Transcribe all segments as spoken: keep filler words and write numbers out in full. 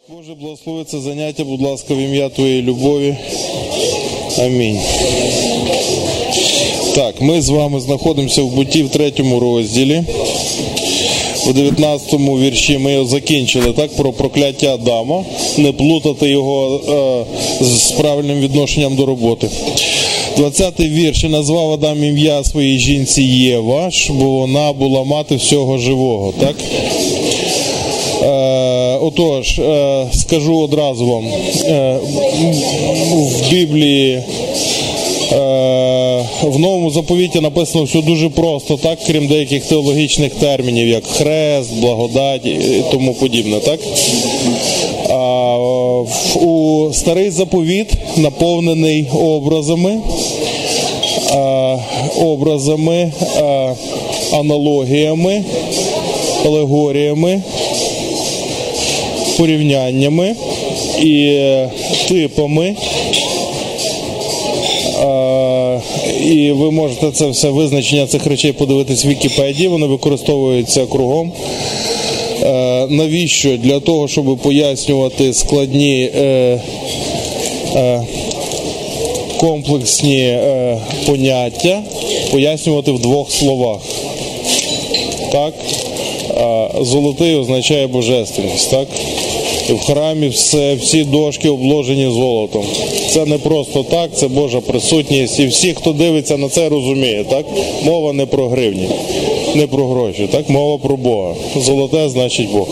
Боже, благослови це заняття, будь ласка, в ім'я Твоєї любові. Амінь. Так, ми з вами знаходимося в Бутті в третьому розділі. У дев'ятнадцятому вірші ми його закінчили, так, про прокляття Адама. Не плутати його е, з правильним відношенням до роботи. двадцятий вірш. «І назвав Адам ім'я своїй жінці Єва, бо вона була мати всього живого». Так? Е, отож, е, скажу одразу вам, е, в Біблії, е, в Новому заповіті написано все дуже просто, так, крім деяких теологічних термінів, як хрест, благодать і тому подібне. Так? А, у Старий заповіт наповнений образами, е, образами, е, аналогіями, алегоріями, порівняннями і типами. І ви можете це все визначення цих речей подивитись в Вікіпедії, вони використовуються кругом. Навіщо? Для того, щоб пояснювати складні е, е, комплексні е, поняття, пояснювати в двох словах. Так? Золотий означає божественність, так? І в храмі все, всі дошки обложені золотом. Це не просто так, це Божа присутність. І всі, хто дивиться на це, розуміє, так? Мова не про гривні, не про гроші, так? Мова про Бога. Золоте значить Бог.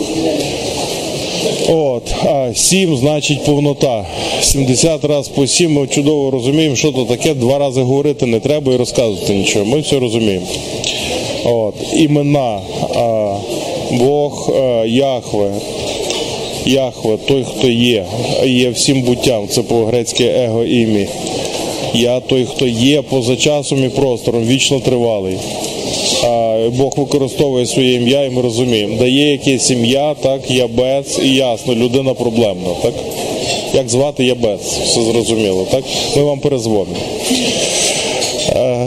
От, а сім значить повнота. сімдесят раз по сім ми чудово розуміємо, що то таке. Два рази говорити не треба і розказувати нічого. Ми все розуміємо. От, імена, а, Бог, а, Яхве, Яхве, той, хто є, є всім буттям, це по-грецьки его ім'я. Я той, хто є поза часом і простором, вічно тривалий. А, Бог використовує своє ім'я, і ми розуміємо. Дає якесь ім'я, так, Ябец, і ясно, людина проблемна, так? Як звати Ябец, все зрозуміло, так? Ми вам перезвонимо. А,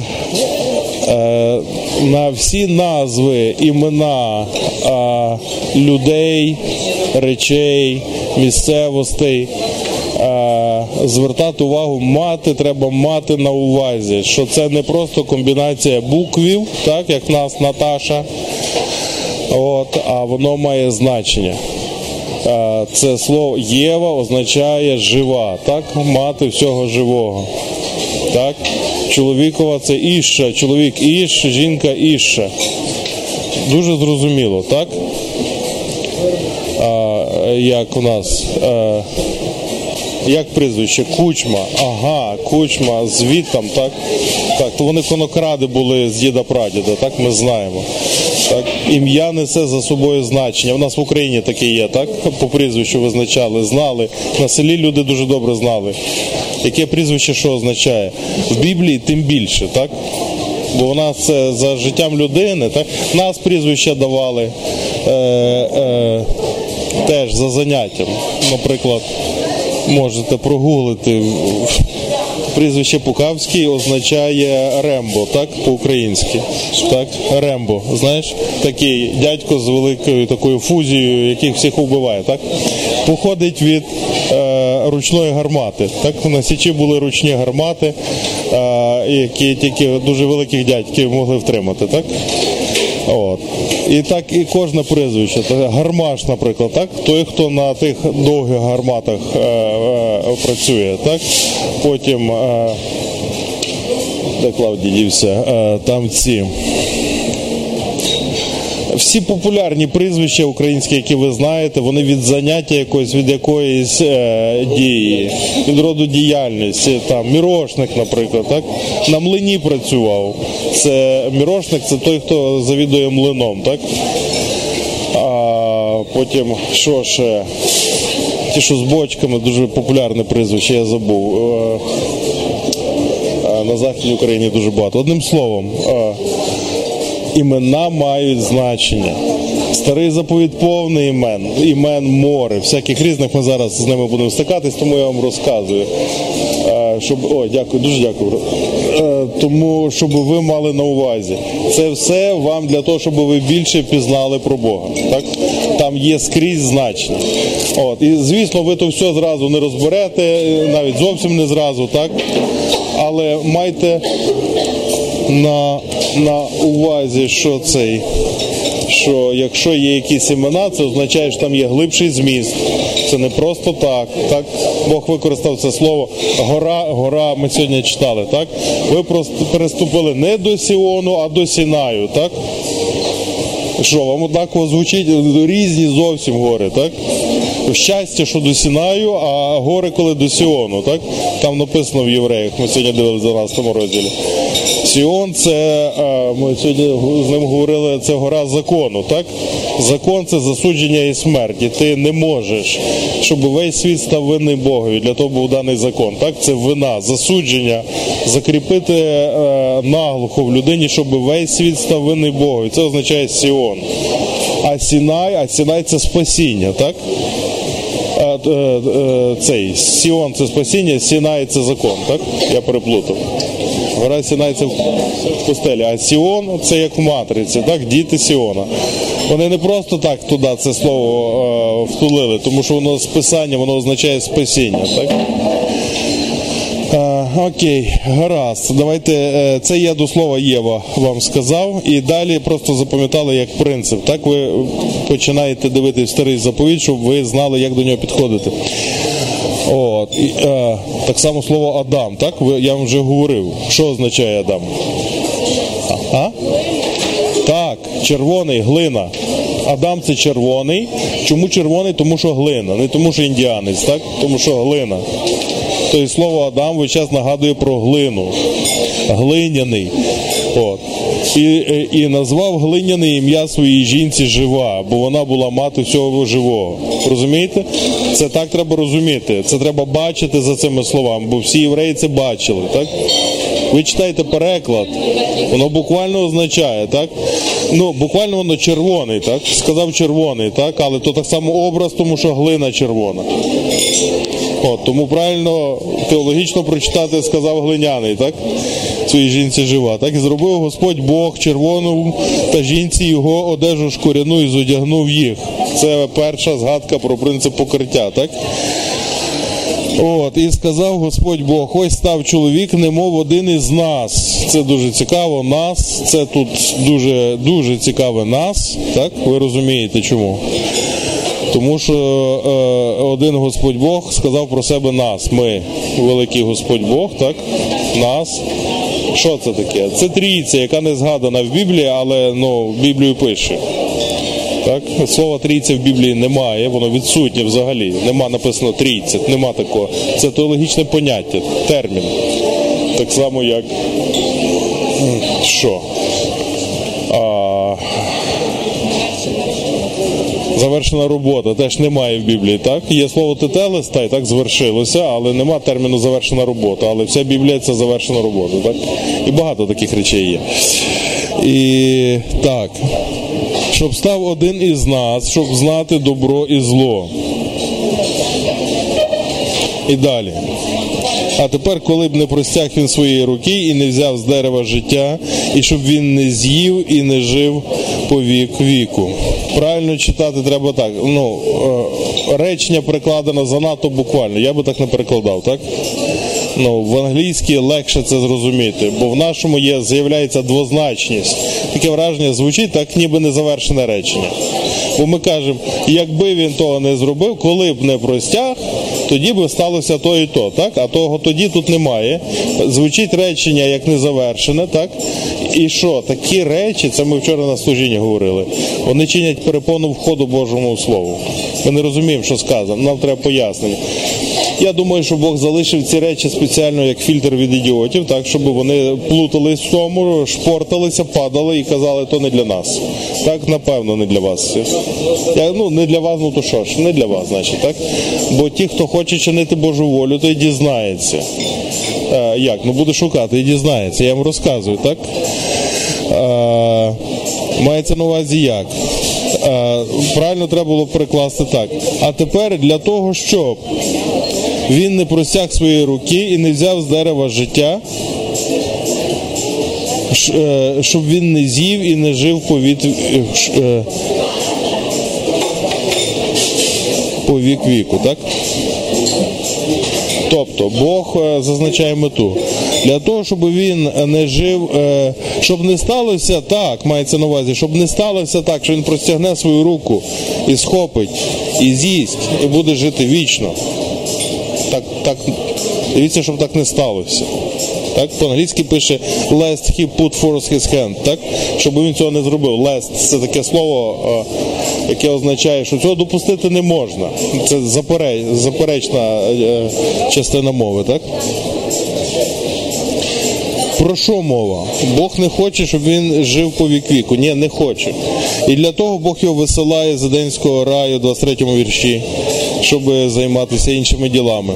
на всі назви, імена а, людей, речей, місцевостей а, звертати увагу, мати, треба мати на увазі, що це не просто комбінація буквів, так, як в нас Наташа, от, а воно має значення. А, це слово Єва означає жива, так, мати всього живого. Так? Чоловікова це Іша, чоловік Іш, жінка Іша. Дуже зрозуміло, так? А, як у нас, а, як прізвище? Кучма. Ага, Кучма, звідтам, так? Так, то вони конокради були з діда-прадіда, так? Ми знаємо. Так? Ім'я несе за собою значення. У нас в Україні таке є, так? По прізвищу визначали, знали. На селі люди дуже добре знали. Яке прізвище що означає? В Біблії тим більше, так? Бо в нас це за життям людини, так? Нас прізвища давали е, е, теж за заняттям. Наприклад, можете прогуглити. Прізвище Пукавський означає Рембо, так, по-українськи. Так, Рембо, знаєш, такий дядько з великою такою фузією, який всіх вбиває, так? Походить від е, ручної гармати, так? На Січі були ручні гармати, е, які тільки дуже великих дядьків могли втримати, так? От. І так і кожне прізвище. Гармаш, наприклад, так? Той, хто на тих довгих гарматах е, е, працює, так? Потім, е, де Клавдій дівся, е, там ці... Всі популярні прізвища українські, які ви знаєте, вони від заняття якоїсь, від якоїсь е, дії, від роду діяльності. Там Мірошник, наприклад, так? На млині працював. Це Мірошник, це той, хто завідує млином, так? А потім, що ще? Ті, що з бочками, дуже популярне прізвище, я забув. Е, е, на Західній Україні дуже багато. Одним словом, е, імена мають значення. Старий заповіт повний імен, імен море, всяких різних, ми зараз з ними будемо стикатись, тому я вам розказую. е, щоб, о, дякую, дуже дякую. Е, тому, щоб ви мали на увазі. Це все вам для того, щоб ви більше пізнали про Бога. Так? Там є скрізь значення. От. І, звісно, ви то все зразу не розберете, навіть зовсім не зразу, так? Але майте на, на увазі, що цей, що якщо є якісь імена, це означає, що там є глибший зміст. Це не просто так, так? Бог використав це слово гора, гора ми сьогодні читали, так? Ви просто переступили не до Сіону, а до Сінаю, так? Що, вам однаково звучить? Різні зовсім гори, так? Щастя, що до Сінаю, а гори, коли до Сіону, так? Там написано в Євреях, ми сьогодні дивилися в дванадцятому розділі. Сіон, це, ми сьогодні з ним говорили, це гора закону, так? Закон – це засудження і смерть, і ти не можеш, щоб весь світ став винний Богові, для того був даний закон, так? Це вина, засудження, закріпити е, наглухо в людині, щоб весь світ став винний Богові, це означає Сіон. А Сінай, а Сінай – це спасіння, так? Цей Сіон – це спасіння, Сінай – це закон, так? Я переплутав. Гора Сінай – це в пустелі, а Сіон – це як в матриці, так? Діти Сіона. Вони не просто так туди це слово е, втулили, тому що воно з писання, воно означає спасіння, так? Е, окей, гаразд. Давайте, е, це я до слова Єва вам сказав, і далі просто запам'ятали як принцип. Так ви починаєте дивитися старий заповідь, щоб ви знали, як до нього підходити. От, і, е, так само слово Адам, так? Ви, я вам вже говорив. Що означає Адам? А? а? Так, червоний, глина. Адам – це червоний. Чому червоний? Тому що глина. Не тому що індіанець, так? Тому що глина. Тобто слово Адам весь час нагадує про глину. Глиняний. От. І, і назвав глиняне ім'я своїй жінці Жива, бо вона була мати всього живого. Розумієте? Це так треба розуміти. Це треба бачити за цими словами, бо всі євреї це бачили, так? Ви читаєте переклад, воно буквально означає, так? Ну, буквально воно червоний, так? Сказав червоний, так? Але то так само образ, тому що глина червона. От, тому правильно теологічно прочитати сказав глиняний, так? Своїй жінці Жива. Так і зробив Господь Бог червону та жінці його одежу шкуряну і зодягнув їх. Це перша згадка про принцип покриття, так? От, і сказав Господь Бог, ось став чоловік, немов один із нас. Це дуже цікаво, нас, це тут дуже, дуже цікаве нас, так? Ви розумієте чому? Тому що е, один Господь Бог сказав про себе нас, ми, великий Господь Бог, так? Нас. Що це таке? Це трійця, яка не згадана в Біблії, але ну, Біблію пише. Так? Слова трійця в Біблії немає, воно відсутнє взагалі. Нема написано трійця, нема такого. Це теологічне поняття, термін. Так само як що? А... Завершена робота теж немає в Біблії, так? Є слово тетелестай, так, звершилося, але нема терміну завершена робота. Але вся Біблія – це завершена робота, так? І багато таких речей є. І так, щоб став один із нас, щоб знати добро і зло. І далі. А тепер, коли б не простяг він своєї руки і не взяв з дерева життя, і щоб він не з'їв і не жив по вік віку. Правильно читати треба так. Ну, речення перекладено занадто буквально. Я би так не перекладав, так? Ну, в англійській легше це зрозуміти, бо в нашому є, з'являється двозначність. Таке враження звучить так, ніби незавершене речення. Бо ми кажемо, якби він того не зробив, коли б не простяг, тоді б сталося то і то, так? А того тоді тут немає. Звучить речення як незавершене, так? І що? Такі речі, це ми вчора на служінні говорили, вони чинять перепону входу Божому Слову. Ми не розуміємо, що сказано, нам треба пояснення. Я думаю, що Бог залишив ці речі спеціально як фільтр від ідіотів, так, щоб вони плутались в тому, шпорталися, падали і казали, то не для нас. Так, напевно, не для вас. Я, ну, не для вас, ну то що ж, не для вас, значить, так? Бо ті, хто хоче чинити Божу волю, то й дізнається. А, як? Ну, буде шукати і дізнається. Я вам розказую, так? А, мається на увазі як? А, правильно треба було перекласти так. А тепер для того, щоб він не простяг своєї руки і не взяв з дерева життя, щоб він не з'їв і не жив по від... по вік віку, так? Тобто, Бог зазначає мету. Для того, щоб він не жив, щоб не сталося так, мається на увазі, щоб не сталося так, що він простягне свою руку і схопить, і з'їсть, і буде жити вічно. Так, так, дивіться, щоб так не сталося. Так, по-англійськи пише lest he put forth his hand, так? Щоб він цього не зробив. Lest – це таке слово, яке означає, що цього допустити не можна. Це запереч, заперечна частина мови, так? Про що мова? Бог не хоче, щоб він жив по вік віку. Ні, не хоче. І для того Бог його висилає з Едемського раю, двадцять третьому вірші, щоб займатися іншими ділами.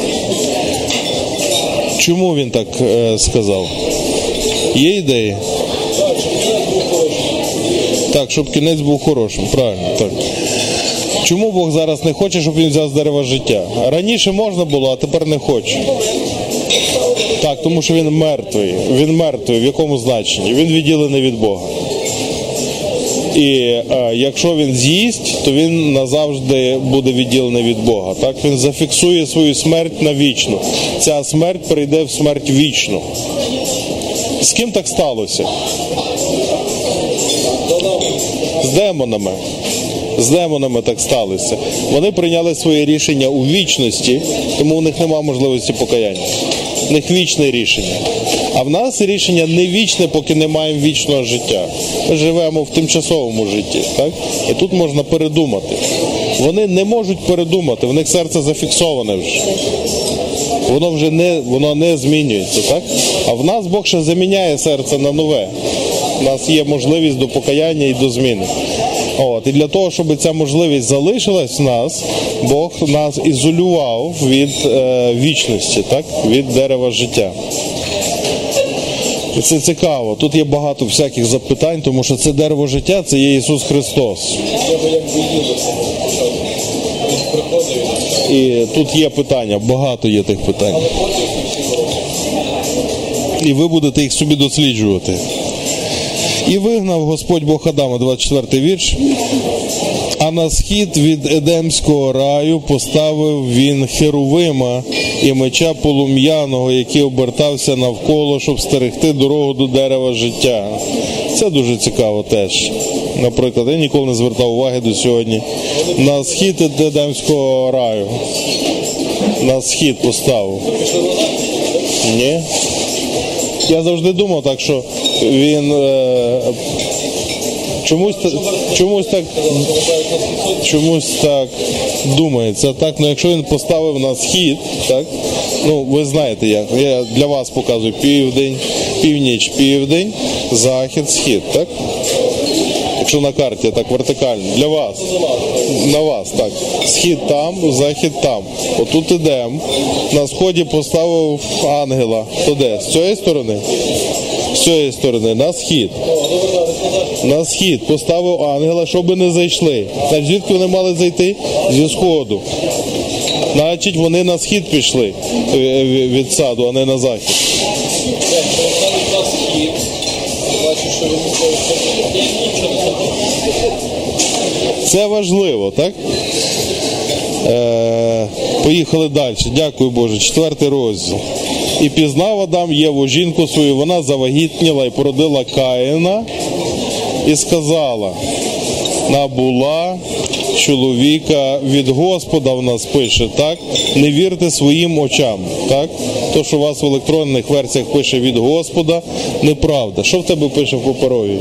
Чому він так е, сказав? Є ідеї? Так, щоб кінець був хорошим, правильно, так. Чому Бог зараз не хоче, щоб він взяв з дерева життя? Раніше можна було, а тепер не хоче. Так, тому що він мертвий. Він мертвий, в якому значенні? Він відділений від Бога. І е, якщо він з'їсть, то він назавжди буде відділений від Бога. Так? Він зафіксує свою смерть навічно. Ця смерть прийде в смерть вічну. З ким так сталося? З демонами. З демонами так сталося. Вони прийняли своє рішення у вічності, тому у них немає можливості покаяння. У них вічне рішення. А в нас рішення не вічне, поки не маємо вічного життя. Ми живемо в тимчасовому житті. Так? І тут можна передумати. Вони не можуть передумати, в них серце зафіксоване вже. Воно вже не, воно не змінюється. Так? А в нас Бог ще заміняє серце на нове. У нас є можливість до покаяння і до зміни. От, і для того, щоб ця можливість залишилась в нас, Бог нас ізолював від е, вічності, так? Від дерева життя. І це цікаво. Тут є багато всяких запитань, тому що це дерево життя, це є Ісус Христос. І тут є питання, багато є тих питань. І ви будете їх собі досліджувати. І вигнав Господь Бог Адама, двадцять четвертий вірш. А на схід від Едемського раю поставив він херувима і меча полум'яного, який обертався навколо, щоб стерегти дорогу до дерева життя. Це дуже цікаво теж. Наприклад, я ніколи не звертав уваги до сьогодні. На схід від Едемського раю. На схід поставив. Ні. Я завжди думав так, що він е, чомусь, чомусь так чомусь так думається, так, ну якщо він поставив на схід, так, ну ви знаєте як, я для вас показую південь, північ, південь, захід, схід, так? Якщо на карті так вертикально, для вас, на вас, так, схід там, захід там. Отут ідемо, на сході поставив ангела, то де? З цієї сторони? З цієї сторони, на схід. На схід поставив ангела, щоб не зайшли. Значить, звідки вони мали зайти? Зі сходу. Значить, вони на схід пішли від саду, а не на захід. Це важливо, так? Е, поїхали далі. Дякую, Боже. Четвертий розділ. І пізнав Адам Єву, жінку свою, вона завагітніла і породила Каїна, і сказала, набула чоловіка від Господа, в нас пише, так? Не вірте своїм очам, так? То, що у вас в електронних версіях пише від Господа, неправда. Що в тебе пише в паперовій?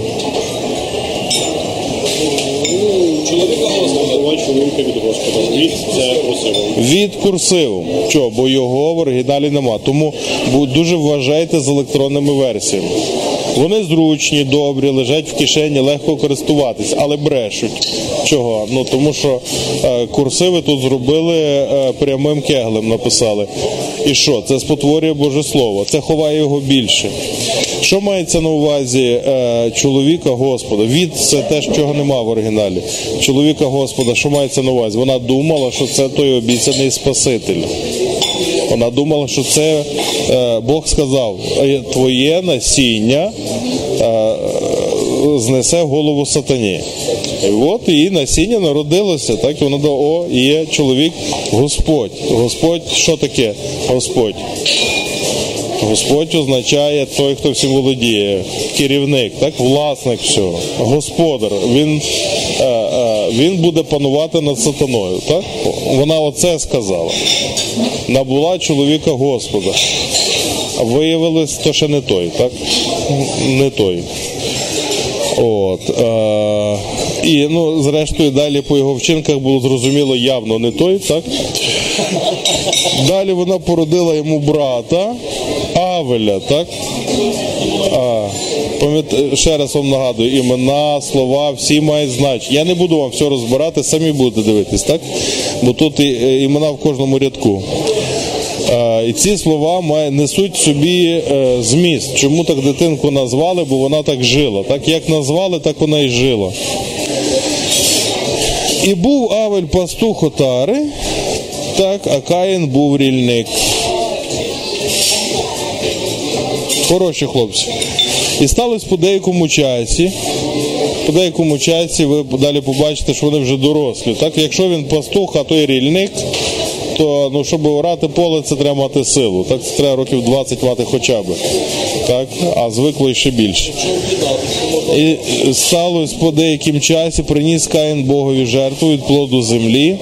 Чоловіка Господа, чоловіка від Господа. Від це курсивом. Від курсивом. Чого? Бо його в оригіналі нема. Тому дуже вважайте з електронними версіями. Вони зручні, добрі, лежать в кишені, легко користуватись, але брешуть. Чого? Ну, тому що е, курсиви тут зробили е, прямим кеглем, написали. І що? Це спотворює Боже Слово. Це ховає його більше. Що мається на увазі е, чоловіка Господа? Від – це те, чого нема в оригіналі. Чоловіка Господа, що мається на увазі? Вона думала, що це той обіцяний Спаситель. Вона думала, що це е, Бог сказав, твоє насіння е, знесе голову сатані. І от її насіння народилося, так, і вона до о, є чоловік Господь. Господь, що таке Господь? Господь означає той, хто всім володіє, керівник, так, власник всього, господар. Він, е, е, він буде панувати над сатаною, так? Вона оце сказала. Набула чоловіка Господа. А виявилось, то ще не той, так? Не той. От. Е, і, ну, зрештою, далі по його вчинках було зрозуміло, явно не той, так? Далі вона породила йому брата Авеля, так? А, пам'ят... Ще раз вам нагадую, імена, слова, всі мають значення. Я не буду вам все розбирати, самі будете дивитись, так? Бо тут імена в кожному рядку. А, і ці слова має... несуть собі е, зміст. Чому так дитинку назвали? Бо вона так жила. Так як назвали, так вона і жила. І був Авель пастух отари, так, а Каїн був рільник. Хороші хлопці. І сталося по деякому часі, по деякому часі ви далі побачите, що вони вже дорослі. Так? Якщо він пастух, а то і рільник, то, ну, щоб орати поле, це треба мати силу. Так? Це треба років двадцять мати хоча б. Так? А звикло ще більше. І сталося по деякому часі, приніс Каїн Богові жертву від плоду землі.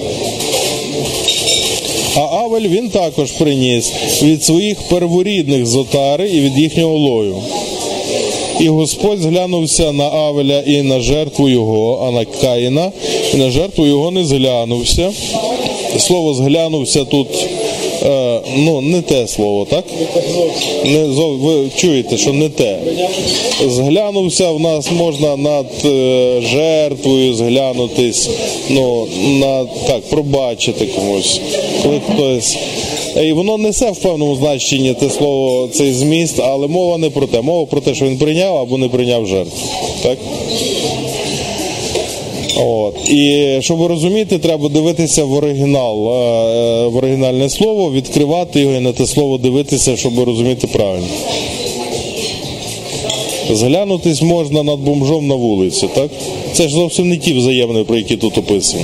А Авель він також приніс від своїх перворідних з отари і від їхнього лою. І Господь зглянувся на Авеля і на жертву його, а на Каїна, і на жертву його не зглянувся. Слово «зглянувся» тут, е, ну, не те слово, так? Не, ви чуєте, що не те. Зглянувся в нас можна над е, жертвою зглянутись, ну, на, так, пробачити комусь. Коли хтось... І воно несе в певному значенні те слово, цей зміст, але мова не про те. Мова про те, що він прийняв або не прийняв жертву. Так? От. І щоб розуміти, треба дивитися в оригінал, в оригінальне слово, відкривати його і на те слово дивитися, щоб розуміти правильно. Зглянутись можна над бомжом на вулиці, так? Це ж зовсім не ті взаємини, про які тут описані.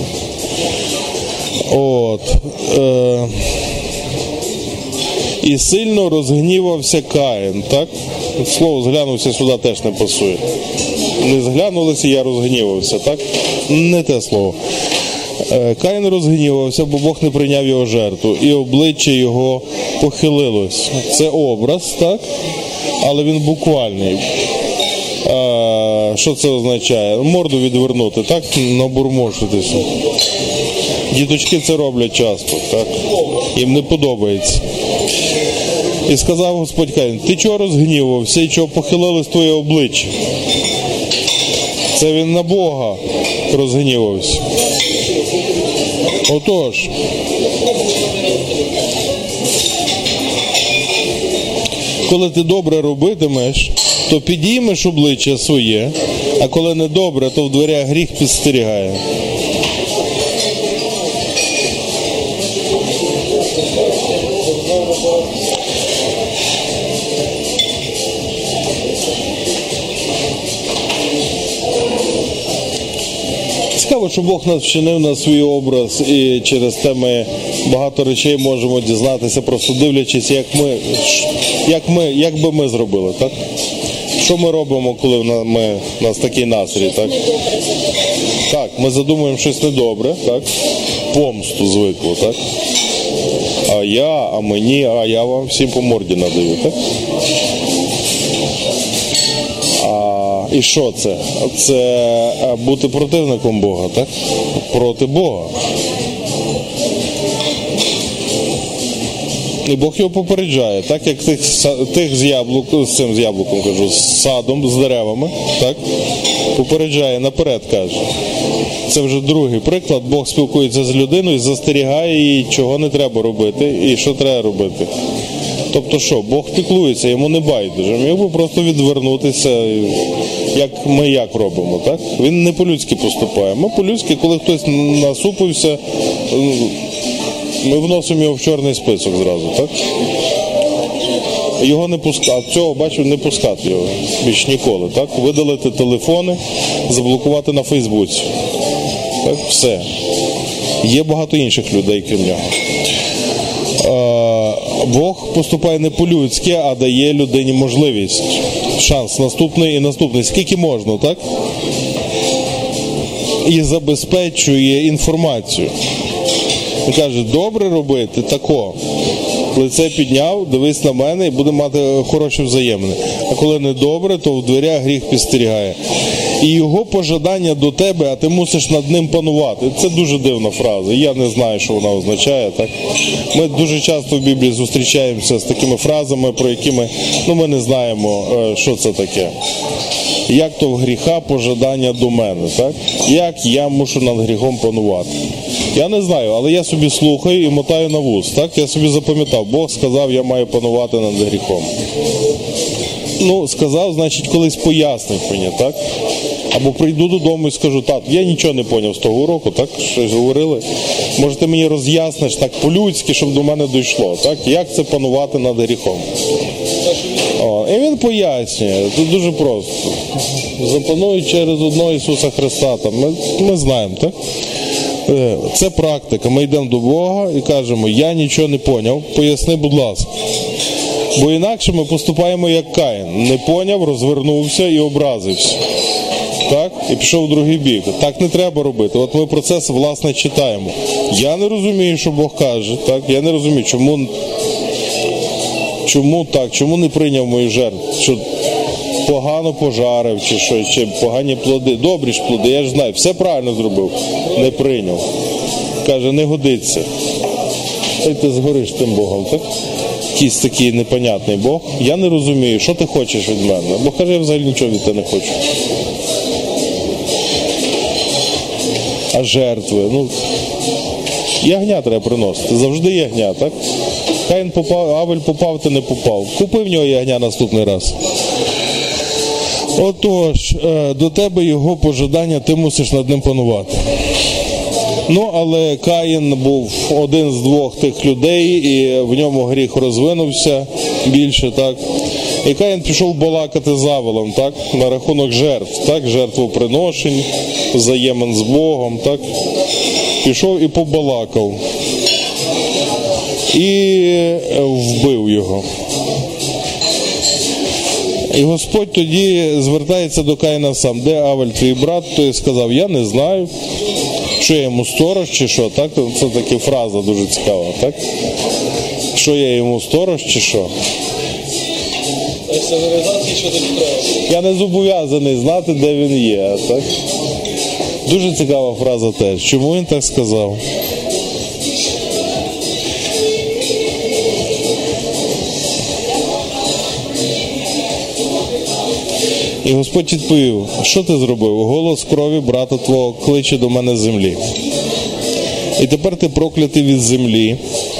От. Е... І сильно розгнівався Каїн, так? Слово «зглянувся» сюди теж не пасує. Не зглянулися, я розгнівався, так? Не те слово. Каїн розгнівався, бо Бог не прийняв його жертву, і обличчя його похилилось. Це образ, так? Але він буквальний. А, що це означає? Морду відвернути, так? Набурмошитися. Діточки це роблять часто, так? Їм не подобається. І сказав Господь Каїн: ти чого розгнівався і чого похилилось твоє обличчя? Це він на Бога розгнівався. Отож, коли ти добре робитимеш, то підіймеш обличчя своє, а коли не добре, то в дверях гріх підстерігає. Цікаво, що Бог нас вчинив на свій образ, і через те ми багато речей можемо дізнатися, просто дивлячись, як ми, як ми, як би ми зробили, так? Що ми робимо, коли ми, у нас такий настрій, так? Так, ми задумуємо щось недобре, так? Помсту звикло, так? А я, а мені, а я вам всім по морді надаю, так? А, і що це? Це бути противником Бога, так? Проти Бога. І Бог його попереджає, так як тих, тих з яблуком, з цим з яблуком кажу, з садом, з деревами, так? Попереджає, наперед каже. Це вже другий приклад. Бог спілкується з людиною, застерігає її, чого не треба робити і що треба робити. Тобто що, Бог піклується, йому не байдуже. Міг би просто відвернутися, як ми як робимо, так? Він не по-людськи поступає. Ми по-людськи, коли хтось насупився, Ми вносимо його в чорний список зразу, так? Його не пускати, цього, бачу, не пускати його більш ніколи, так? Видалити телефони, заблокувати на Фейсбуці. Так, все. Є багато інших людей, крім нього. Бог поступає не по-людськи, а дає людині можливість, шанс наступний і наступний. Скільки можна, так? І забезпечує інформацію. Він каже, добре робити тако. Лице підняв, дивись на мене і буде мати хороші взаємини. А коли не добре, то в дверях гріх підстерігає. І його пожадання до тебе, а ти мусиш над ним панувати. Це дуже дивна фраза. Я не знаю, що вона означає. Так? Ми дуже часто в Біблії зустрічаємося з такими фразами, про які ми, ну, ми не знаємо, що це таке. Як то в гріха пожадання до мене, так? Як я мушу над гріхом панувати? Я не знаю, але я собі слухаю і мотаю на вуз, так? Я собі запам'ятав, Бог сказав, я маю панувати над гріхом. Ну, сказав, значить, колись пояснив мені, так? Або прийду додому і скажу, так, я нічого не поняв з того уроку, так? Щось говорили. Може, ти мені роз'ясниш так по-людськи, щоб до мене дійшло, так? Як це панувати над гріхом? О, і він пояснює, це дуже просто. Запануй через одного Ісуса Христа, там, ми, ми знаємо, так? Це практика. Ми йдемо до Бога і кажемо, я нічого не поняв, поясни, будь ласка. Бо інакше ми поступаємо як Каїн. Не поняв, розвернувся і образився. Так? І пішов в другий бік. Так не треба робити. От ми про це, власне, читаємо. Я не розумію, що Бог каже. Так? Я не розумію, чому, чому так, чому не прийняв мою жертву. Що погано пожарив, чи що, чи погані плоди. Добрі ж плоди, я ж знаю, все правильно зробив. Не прийняв. Каже, не годиться. Ой, ти згориш тим Богом, так? Якийсь такий непонятний Бог. Я не розумію, що ти хочеш від мене. Бог каже, я взагалі нічого від тебе не хочу. А жертви, ну, ягня треба приносити. Завжди ягня, так? Каїн попав, Авель попав, ти не попав. Купи в нього ягня наступний раз. Отож, до тебе його пожадання, ти мусиш над ним панувати. Ну, але Каїн був один з двох тих людей, і в ньому гріх розвинувся більше, так. І Каїн пішов балакати з Авелем, так, на рахунок жертв, так, жертвоприношень, взаємин з Богом, так. Пішов і побалакав. І вбив його. І Господь тоді звертається до Каїна сам. Де Авель, твій брат? Той сказав, я не знаю. Що я йому сторож чи що, так? Це така фраза дуже цікава, так? Що я йому сторож чи що? Я не зобов'язаний знати, де він є, так? Дуже цікава фраза теж. Чому він так сказав? І Господь відповів, що ти зробив? Голос крові брата твого кличе до мене з землі. І тепер ти проклятий від землі,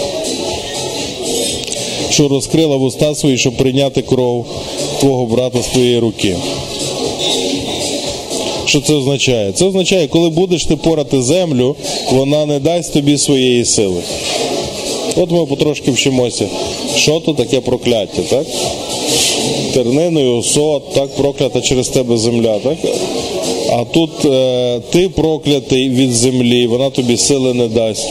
що розкрила вуста свої, щоб прийняти кров твого брата з твоєї руки. Що це означає? Це означає, коли будеш ти порати землю, вона не дасть тобі своєї сили. От ми потрошки вчимося, що то таке прокляття, так? Терниною, осот, так, проклята через тебе земля, так? А тут е, ти проклятий від землі, вона тобі сили не дасть.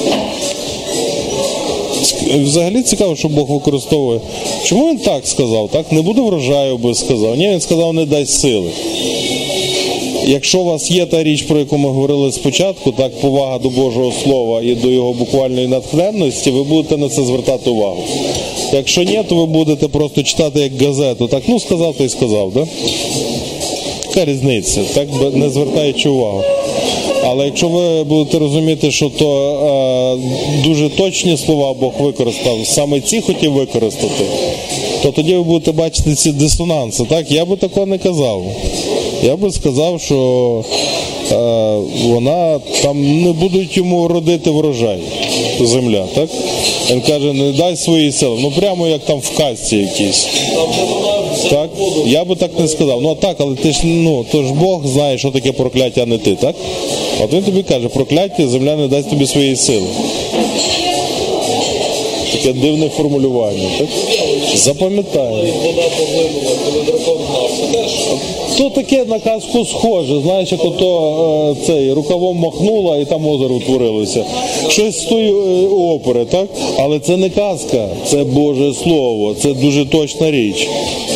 Взагалі цікаво, що Бог використовує. Чому він так сказав, так? Не буде врожаю, би сказав. Ні, він сказав, не дасть сили. Якщо у вас є та річ, про яку ми говорили спочатку, так, повага до Божого Слова і до його буквальної натхненності, ви будете на це звертати увагу. Якщо ні, то ви будете просто читати як газету. Так, ну сказав, то й сказав, да? Яка різниця, так, не звертаючи увагу. Але якщо ви будете розуміти, що то е, дуже точні слова Бог використав, саме ці хотів використати, то тоді ви будете бачити ці дисонанси. Так? Я би такого не казав. Я би сказав, що е, вона там не будуть йому родити врожай, земля, так? Він каже, не дай свої сили. Ну прямо як там в казці якійсь. Так? Я би так не сказав. Ну так, але ти ж, ну, то ж Бог знає, що таке прокляття, а не ти, так? От він тобі каже, прокляття, земля не дасть тобі своєї сили. Таке дивне формулювання, так? Запам'ятаємо. Вода поглинула, коли дракон гнав. Це теж То таке на казку схоже, знаєш, як ото е, цей рукавом махнула і там озеро утворилося. Щось з тої е, опери, так? Але це не казка, це Боже Слово, це дуже точна річ.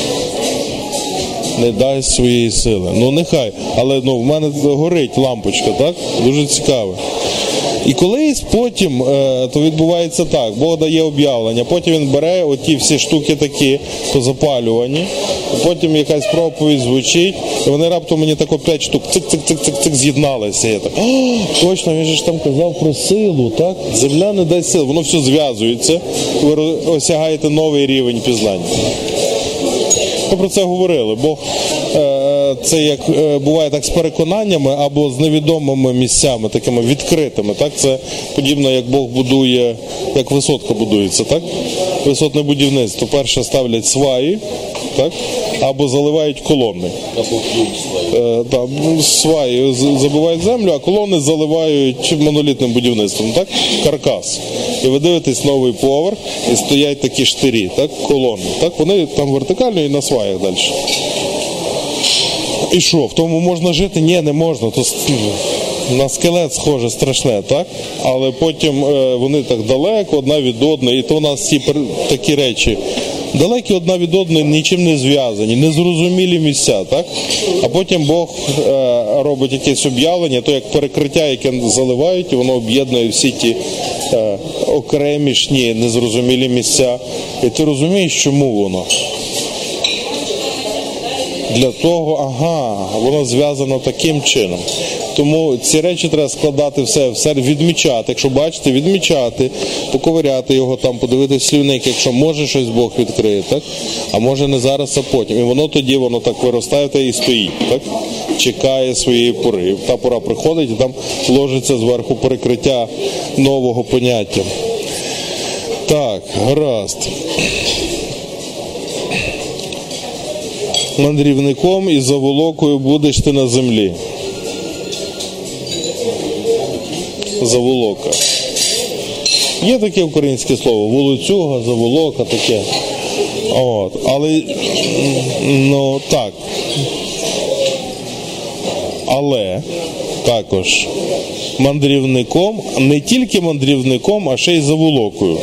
Не дасть своєї сили. Ну нехай, але ну, в мене горить лампочка, так? Дуже цікаво. І колись потім, е, то відбувається так, Бог дає об'явлення, потім він бере оті всі штуки такі, позапалювані, потім якась проповідь звучить, і вони раптом мені тако п'ять штук цик-цик-цик-цик з'єдналися. Я так, о, точно, він же ж там казав про силу, так? Земля не дасть сили, воно все зв'язується, ви осягаєте новий рівень пізнання. Ми про це говорили, бо е, це як е, буває так з переконаннями або з невідомими місцями, такими відкритими. Так? Це подібно, як Бог будує, як висотка будується. Так? Висотне будівництво. Перше ставлять сваї, так? Або заливають колони. Е, так, сваї забивають землю, а колони заливають монолітним будівництвом. Так? Каркас. І ви дивитесь новий поверх, і стоять такі штирі, так? Колони. Так? Вони там вертикально і на сваях далі. І що, в тому можна жити? Ні, не можна. То на скелет схоже страшне, так? Але потім е, вони так далеко, одна від одної, і то у нас ці такі речі далекі одна від одної, нічим не зв'язані, незрозумілі місця, так? А потім Бог е, робить якесь об'явлення, то як перекриття, яке заливають, і воно об'єднує всі ті е, окремішні, незрозумілі місця. І ти розумієш, чому воно? Для того, ага, воно зв'язано таким чином. Тому ці речі треба складати все, все відмічати. Якщо бачите, відмічати, поковиряти його там, подивитися слівник, якщо може щось Бог відкриє, так? А може не зараз, а потім. І воно тоді, воно так виростає і стоїть, так? Чекає своєї пори. І та пора приходить, і там ложиться зверху перекриття нового поняття. Так, гаразд. Мандрівником і заволокою будеш ти на землі. Заволока. Є таке українське слово. Волоцюга, заволока, таке. От. Але, ну, так. Але також мандрівником, не тільки мандрівником, а ще й заволокою.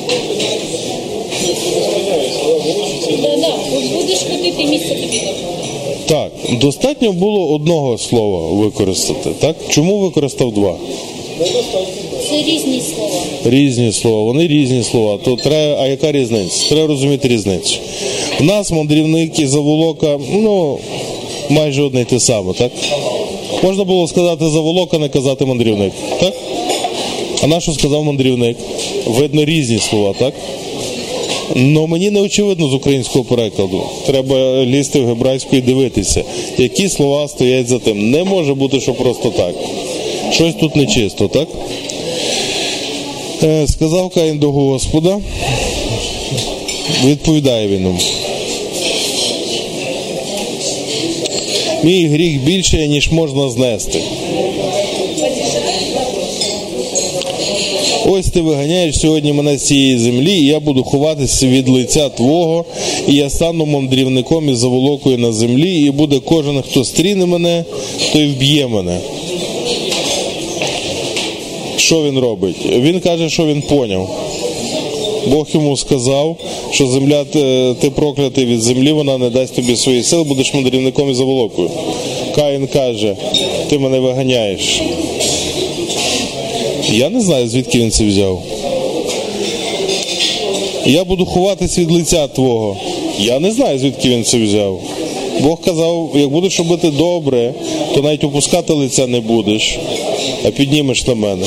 Да-да, будеш ходити, місце тобі. Так, достатньо було одного слова використати, так? Чому використав два? Це різні слова. Різні слова, вони різні слова. То треба, а яка різниця? Треба розуміти різницю. У нас мандрівник і заволока, ну, майже одне й те саме, так? Можна було сказати заволока, не казати мандрівник, так? А на що сказав мандрівник? Видно різні слова, так? Ну, мені не очевидно з українського перекладу. Треба лізти в гебрайську і дивитися, які слова стоять за тим. Не може бути, що просто так. Щось тут нечисто, так? Е, сказав Каїн до Господа, відповідає він йому. Мій гріх більше, ніж можна знести. Ось ти виганяєш сьогодні мене з цієї землі, і я буду ховатися від лиця Твого, і я стану мандрівником і заволокою на землі, і буде кожен, хто стріне мене, той вб'є мене. Що він робить? Він каже, що він поняв. Бог йому сказав, що земля, ти проклятий від землі, вона не дасть тобі свої сили, будеш мандрівником і заволокою. Каїн каже, ти мене виганяєш. Я не знаю, звідки він це взяв. Я буду ховатись від лиця Твого. Я не знаю, звідки він це взяв. Бог казав, як будеш робити добре, то навіть опускати лиця не будеш, а піднімеш на мене.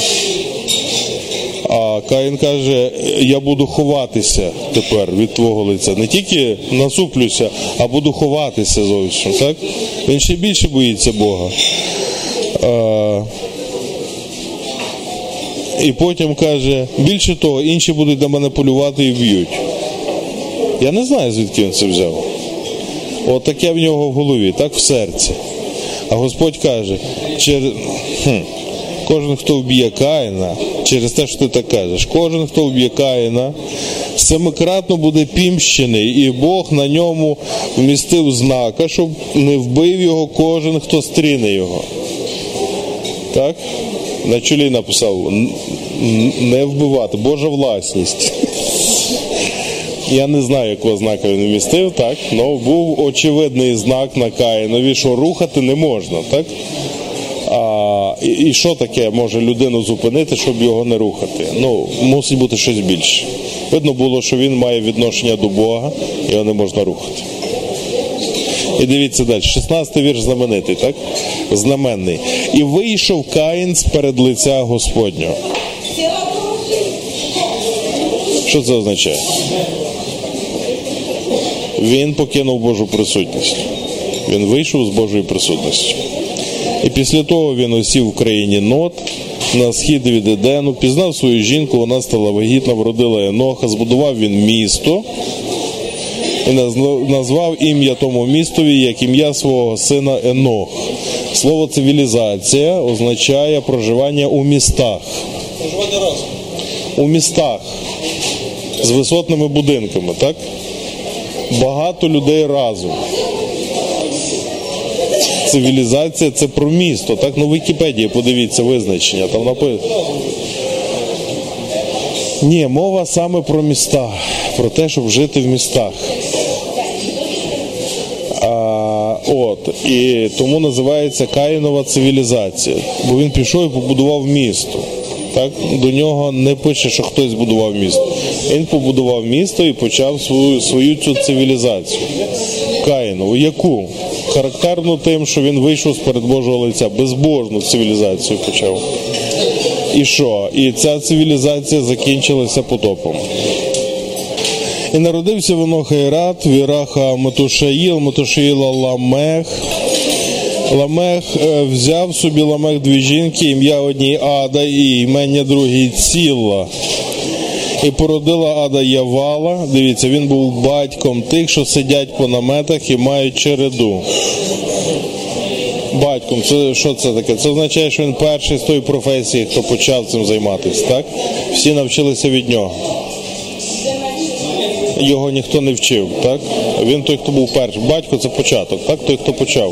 А Каїн каже, я буду ховатися тепер від Твого лиця. Не тільки насуплюся, а буду ховатися зовсім. Так? Він ще більше боїться Бога. А... І потім каже, більше того, інші будуть на мене полювати і вб'ють. Я не знаю, звідки він це взяв. От таке в нього в голові, так в серці. А Господь каже, чер... хм. Кожен, хто вб'є Каїна, через те, що ти так кажеш, кожен, хто вб'є Каїна, семикратно буде пімщений, і Бог на ньому вмістив знака, щоб не вбив його кожен, хто стріне його. Так? На чолі написав, не вбивати, Божа власність. Я не знаю, якого знака він вмістив, так? Але був очевидний знак на Каїнові, що рухати не можна, так? А, і, і що таке може людину зупинити, щоб його не рухати? Ну, мусить бути щось більше. Видно було, що він має відношення до Бога, його не можна рухати. І дивіться далі, шістнадцятий вірш знаменитий, так? Знаменний. І вийшов Каїн з-перед лиця Господнього. Що це означає? Він покинув Божу присутність. Він вийшов з Божої присутності. І після того він осів в країні Нод, на схід від Едену, пізнав свою жінку, вона стала вагітна, вродила Еноха, збудував він місто і назвав ім'я тому містові як ім'я свого сина Енох. Слово цивілізація означає проживання у містах. Проживання разом. У містах. З висотними будинками, так? Багато людей разом. Цивілізація – це про місто, так? Ну, в Вікіпедії подивіться визначення, там написано. Ні, мова саме про міста, про те, щоб жити в містах. А, от, і тому називається Каїнова цивілізація, бо він пішов і побудував місто. Так? До нього не пише, що хтось будував місто. Він побудував місто і почав свою, свою цю цивілізацію. Каїнову. Яку? Характерну тим, що він вийшов з-перед Божого лиця. Безбожну цивілізацію почав. І що? І ця цивілізація закінчилася потопом. І народився в Еноха Ірад, в Іраха Метушаїл, Метушаїла Ламех. Ламех взяв собі Ламех дві жінки, ім'я одній Ада і імення другій Цілла. І породила Ада Явала. Дивіться, він був батьком тих, що сидять по наметах і мають череду. Батьком. Це, що це таке? Це означає, що він перший з тої професії, хто почав цим займатися, так? Всі навчилися від нього. Його ніхто не вчив, так? Він той, хто був перший. Батько – це початок, так? Той, хто почав.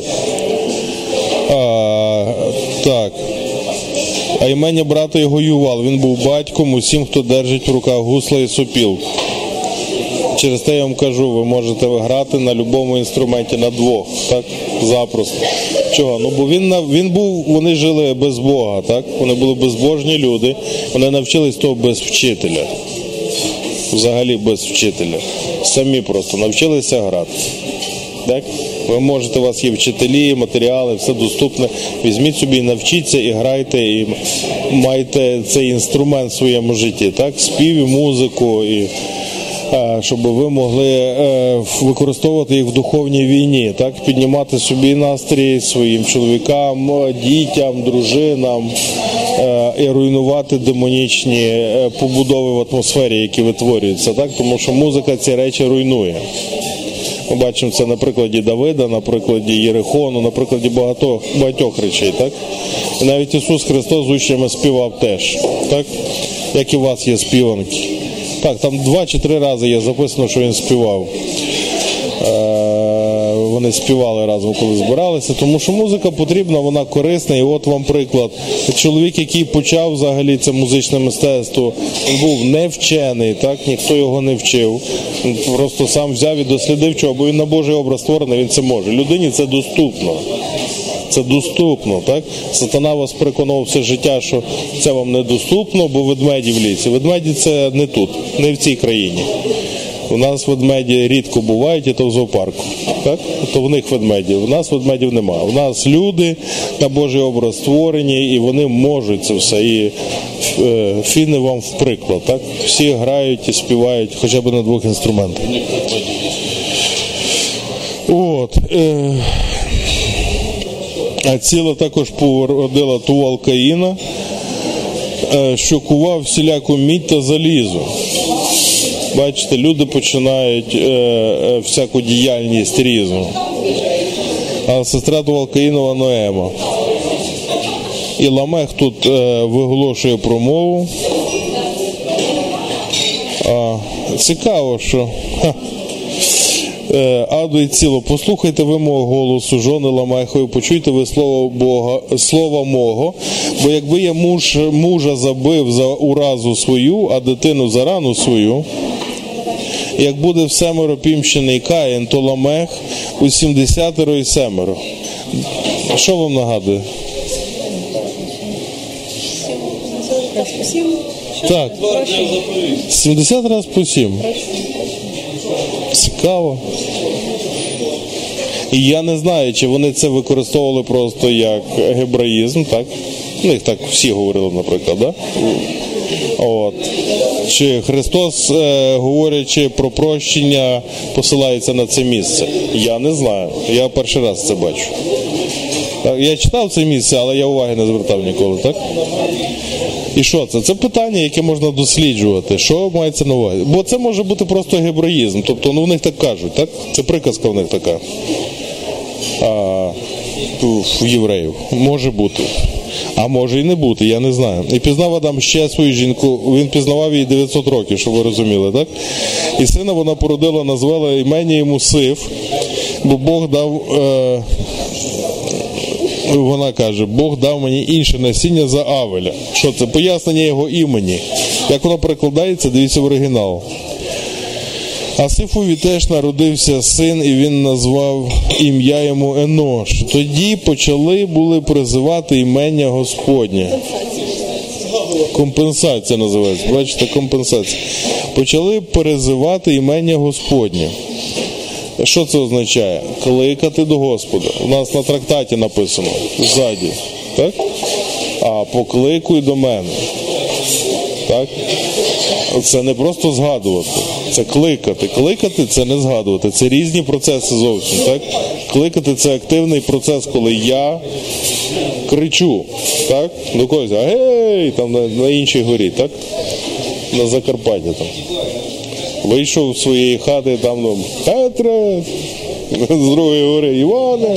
А, так. А імення брата його Ювал. Він був батьком усім, хто держить в руках гусла і сопілку. Через те я вам кажу, ви можете грати на будь-якому інструменті на двох, так? Запросто. Чого? Ну, бо він, він був, вони жили без Бога, так? Вони були безбожні люди, вони навчились того без вчителя. Взагалі без вчителя. Самі просто навчилися грати. Так? Ви можете, у вас є вчителі, матеріали, все доступне. Візьміть собі і навчіться, і грайте, і майте цей інструмент в своєму житті. Так? Спів і музику, і щоб ви могли використовувати їх в духовній війні, так? Піднімати собі настрій своїм чоловікам, дітям, дружинам і руйнувати демонічні побудови в атмосфері, які витворюються, так? Тому що музика ці речі руйнує. Ми бачимо це на прикладі Давида, на прикладі Єрихону, на прикладі багатьох, багатьох речей, так? І навіть Ісус Христос з учнями співав теж, так? Як і у вас є співанки. Так, там два чи три рази є записано, що він співав. Е, вони співали разом, коли збиралися, тому що музика потрібна, вона корисна. І от вам приклад. Чоловік, який почав взагалі це музичне мистецтво, він був невчений, так, ніхто його не вчив. Він просто сам взяв і дослідив, чого, бо він на Божий образ створений, він це може. Людині це доступно. Це доступно, так? Сатана вас переконував все життя, що це вам недоступно, бо ведмеді в лісі. Ведмеді це не тут, не в цій країні. У нас ведмеді рідко бувають, і то в зоопарку. Так? То в них ведмеді. У нас ведмедів немає. У нас люди на Божий образ створені, і вони можуть це все. І е, фіни вам в приклад. Так? Всі грають і співають хоча б на двох інструментах. От. Е, А Ціла також породила Тувал Каїна, що кував всіляку мідь та залізо. Бачите, люди починають е, е, всяку діяльність різну. А сестра Тувал Каїнова Ноема. І Ламех тут е, виголошує промову. А, цікаво, що ха, е, Аду і ціло, послухайте ви мого голосу, жони Ламехові, почуйте ви слово Бога, слова мого, бо якби я муж, мужа забив за уразу свою, а дитину за рану свою, як буде в семеро пімщений Каїн, то Ламех у сімдесятеро і семеро. Що вам нагадує? Так, сімдесят раз по сім. Цікаво. І я не знаю, чи вони це використовували просто як гебраїзм, так? Ну, їх так всі говорили, наприклад, да? От. Чи Христос, е, говорячи про прощення, посилається на це місце? Я не знаю. Я перший раз це бачу. Так, я читав це місце, але я уваги не звертав ніколи, так? І що це? Це питання, яке можна досліджувати. Що мається на увазі? Бо це може бути просто гебраїзм. Тобто, ну, в них так кажуть, так? Це приказка в них така. А, в євреїв. Може бути. А може і не бути, я не знаю. І пізнав Адам ще свою жінку, він пізнавав її дев'ятсот років, щоб ви розуміли, так? І сина вона породила, назвала імені йому Сиф, бо Бог дав, е, вона каже, Бог дав мені інше насіння за Авеля. Що це? Пояснення його імені. Як воно перекладається, дивіться в оригінал. А Сифові теж народився син, і він назвав ім'я йому Енош. Тоді почали були призивати імення Господнє. Компенсація називається. Бачите, компенсація. Почали призивати імення Господнє. Що це означає? Кликати до Господа. У нас на трактаті написано, ззаді. Так? А покликуй до мене. Так? Це не просто згадувати, це кликати. Кликати – це не згадувати, це різні процеси зовсім. Так? Кликати – це активний процес, коли я кричу, так? До когось, а гей, там на, на іншій горі, так? На Закарпатті там. Вийшов з своєї хати, там, ну, Петре, з другої гори, Іване.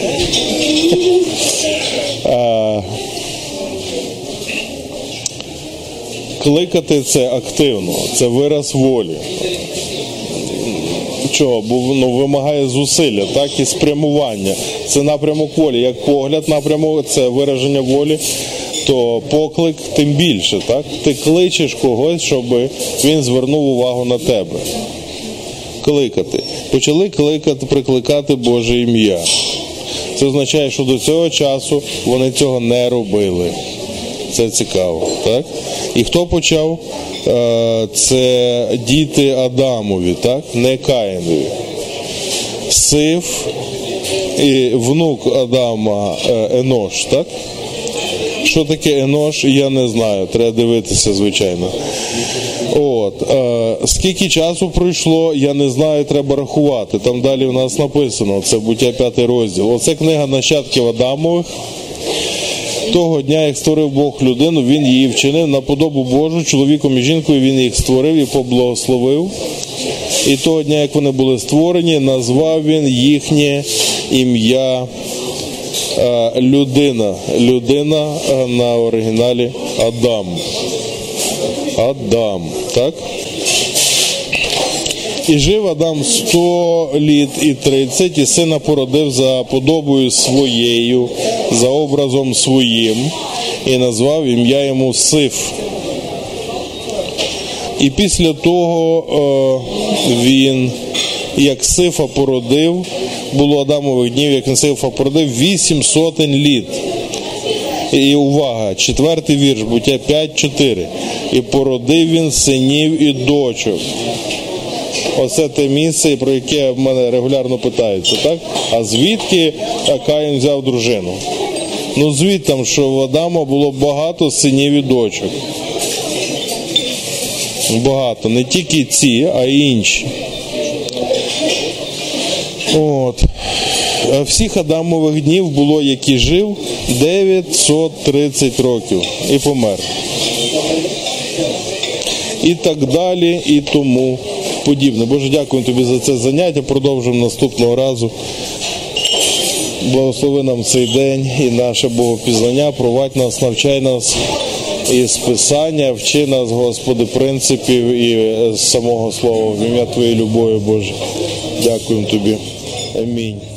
А, кликати – це активно, це вираз волі. Чого? Бо воно вимагає зусилля, так, і спрямування. Це напрямок волі. Як погляд напрямок, це вираження волі, то поклик тим більше, так? Ти кличеш когось, щоб він звернув увагу на тебе. Кликати. Почали кликати, прикликати Боже ім'я. Це означає, що до цього часу вони цього не робили. Це цікаво, так? І хто почав? Це діти Адамові, так? Не Каїнові. Сиф і внук Адама Енош, так? Що таке Енош, я не знаю, треба дивитися, звичайно. От. Е, скільки часу пройшло, я не знаю, треба рахувати. Там далі в нас написано, це Буття п'ятий розділ. Оце книга нащадків Адамових. Того дня, як створив Бог людину, він її вчинив на подобу Божу, чоловіком і жінкою він їх створив і поблагословив. І того дня, як вони були створені, назвав він їхнє ім'я е, людина. Людина е, на оригіналі Адам. Адам, так? І жив Адам сто літ і тридцять, і сина породив за подобою своєю, за образом своїм, і назвав ім'я йому Сиф. І після того е, він, як Сифа породив, було Адамових днів, як він Сифа породив, вісім сотень літ. І увага, четвертий вірш, Буття п'ять чотири. І породив він синів і дочок. Оце те місце, про яке в мене регулярно питаються, так? А звідки Каїн взяв дружину? Ну, звідти, що в Адама було багато синів і дочок. Багато. Не тільки ці, а й інші. От. Всіх Адамових днів було, який жив, дев'ятсот тридцять років. І помер. І так далі, і тому подібне. Боже, дякую тобі за це заняття. Продовжуємо наступного разу. Благослови нам цей день і наше богопізнання, провадь нас, навчай нас із Писання, вчи нас, Господи, принципів і з самого Слова, в ім'я Твоєї любові, Боже. Дякуємо Тобі. Амінь.